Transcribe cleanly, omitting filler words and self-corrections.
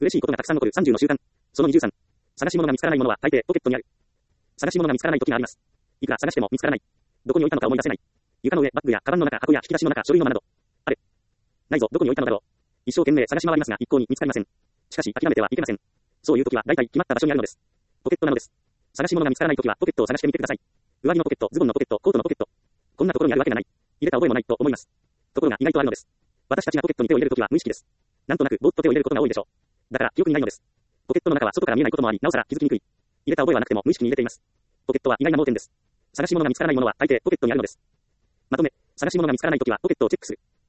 嬉しいことがたくさん残る30の習慣。その23。探し物が見つからないものは大抵ポケットにある。探し物が見つからない時があります。いくら探しても見つからない。どこに置いたのか思い出せない。床の上、バッグやカバンの中、箱や引き出しの中、書類の間など。ある。ないぞ、どこに置いたのだろう。一生懸命探し回りますが一向に見つかりません。しかし諦めてはいけません。そういう時は大体決まった場所にあるのです。ポケットなのです。探し物が見つからない時はポケットを探してみてください。上着のポケット、ズボンのポケット、コートのポケット。こんなところにあるわけがない。入れた覚えもないと思います。ところが意外とあるのです。私たちがポケットに手を入れるときは無意識です。なんとなくぼーっと手を入れることが多いでしょう。だから記憶にないのです。ポケットの中は外から見えないこともあり、なおさら気づきにくい。入れた覚えはなくても無意識に入れています。ポケットは意外な盲点です。探し物が見つからないものは大抵ポケットにあるのです。まとめ、探し物が見つからないときはポケットをチェックする。